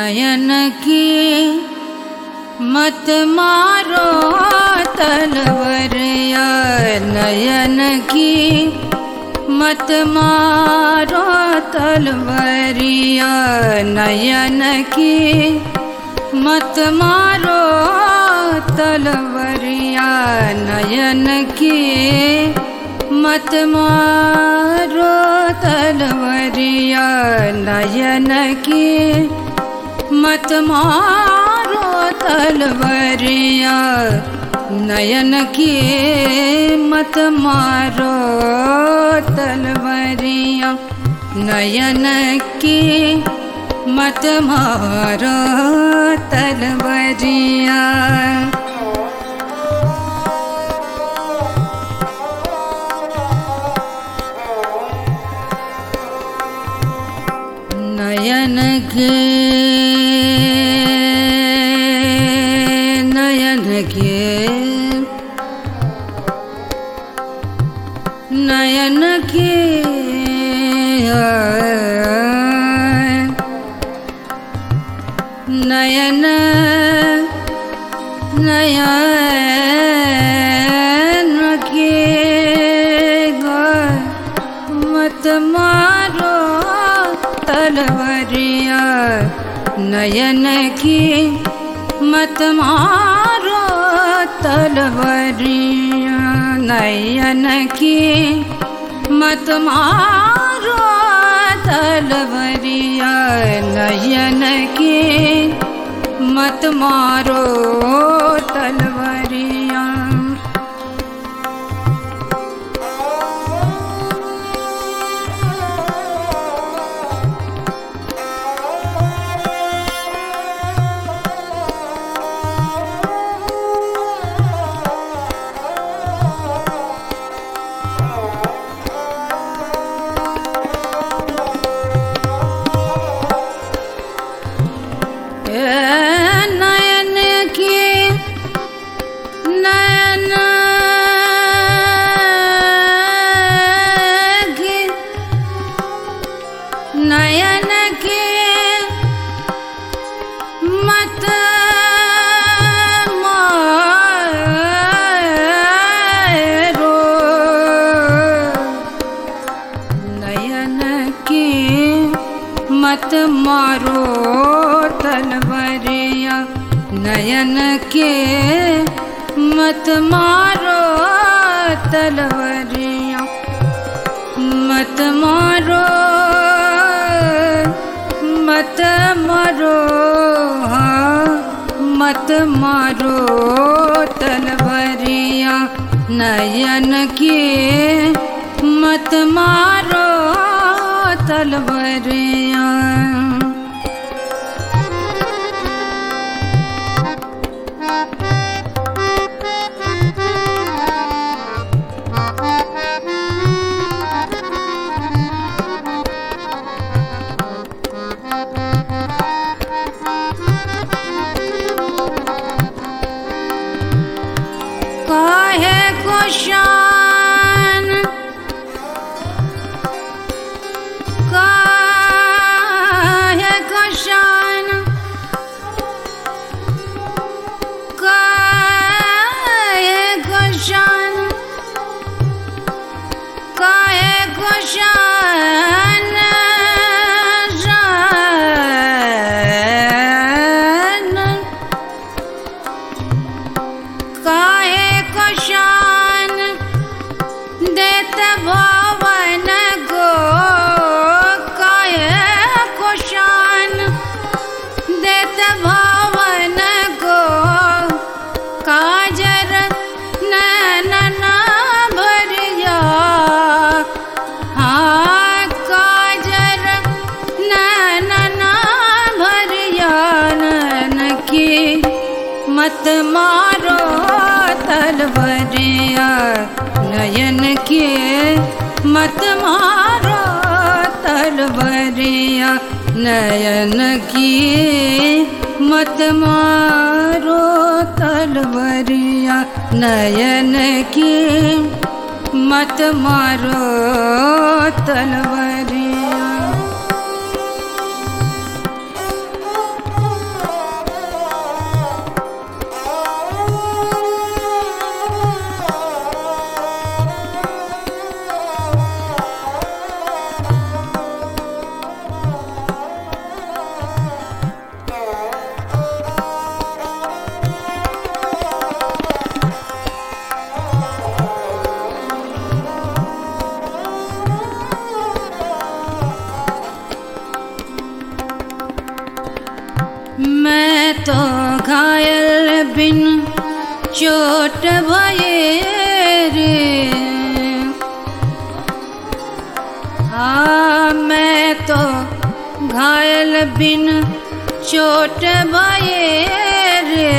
नयन की मत मारो तलवरिया, नयन की मत मारो तलवरिया, नयन की मत मारो तलवरिया, नयन की मत मारो तलवरिया, नयन की मत मारो तलवरिया, नयन की मत मारो तलवरिया, नयन की मत मारो तलवरिया। नयन के नयन के नयन के नयन नयन के मत मारो तलवरिया, नयन की मत मारो तलवरिया, नयन की मत मारो तलवरिया, नयन की मत मारो तलवरिया। नयन की नयन की नयन की मत मारो, नयन की मत मारो तलवरिया, नयन के मत मारो तलवरिया, मत मारो मत मारो, हाँ मत मारो तलवरिया, नयन के मत मारो तलवरिया। काहे को शान काहे को शान काहे को शान काहे को शान काहे को शान देत भवन गो, काहे को शान देत भवन गो, काजर नैन भरिया, हाँ काजर नैन भरिया, नैन की मत मारो तलवरिया, नयन के मत मारो तलवरिया, नयन की मत मारो तलवरिया, नयन की मत मारो तलवरिया। तो घायल बिन चोट भये रे। मैं तो घायल बिन चोट भये रे।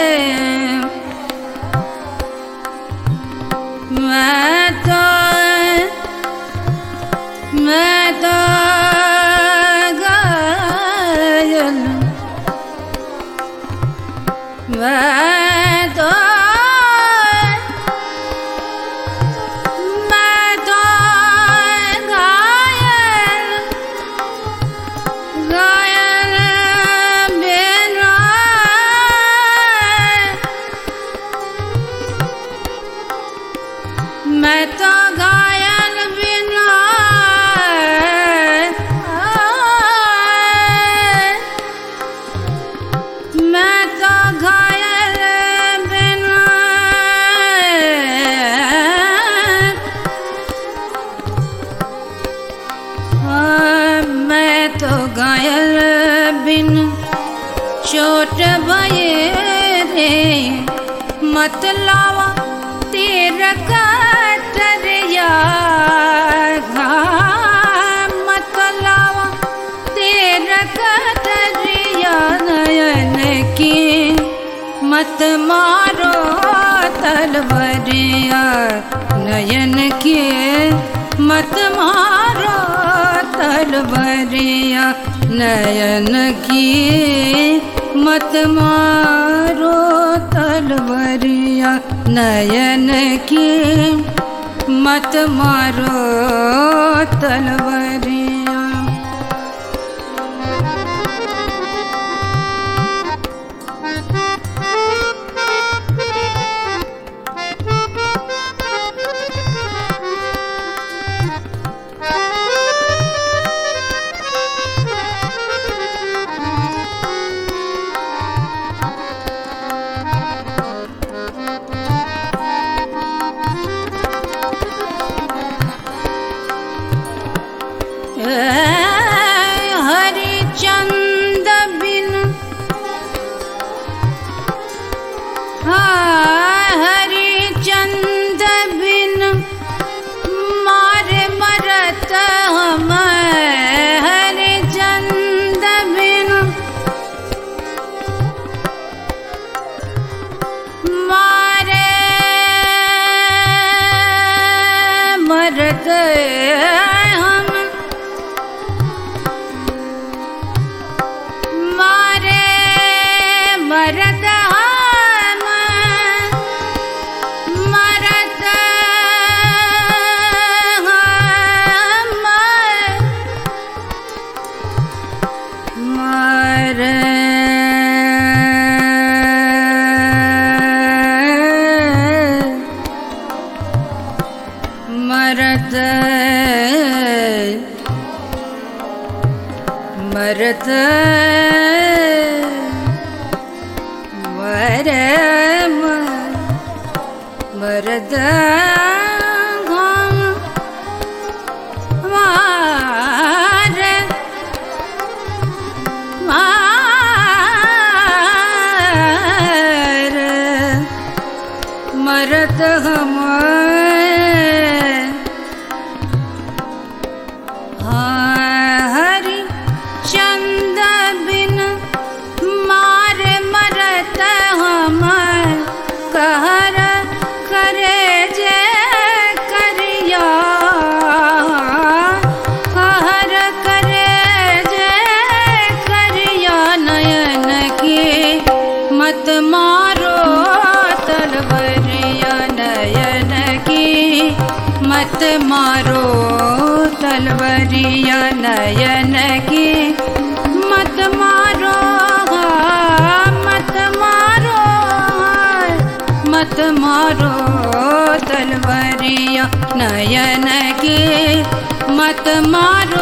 मैं तो घायल, मैं तो घायल बिना, मैं तो घायल बिना, मैं तो घायल बिना, मैं तो घायल बिन चोट भये रे। मत लावा तीर कटरिया, मत लावा तीर कटरिया। नयन की मत मारो तलवरिया, नयन की मत मारो तलवरिया। नयन की मत मारो तलवरिया, नयन की मत मारो तलवरिया। हरिचंद बिन, हरिचंद बिन मारे मरत हम। हरिचंद बिन मारे मरत हम, मारे मरत हम, मरत हम, मारे मरत मरत मरत मारे मारे मरत हम। हरिचंद बिन मारे मरत हम। कहर करे जे करिया, कहर करे जे करिया। नयन की मत मारो तलवरिया, नयन की मत मारो तलवरिया। नयन की मत मारो, मत मारो, मत मारो तलवरिया। नयन की मत मारो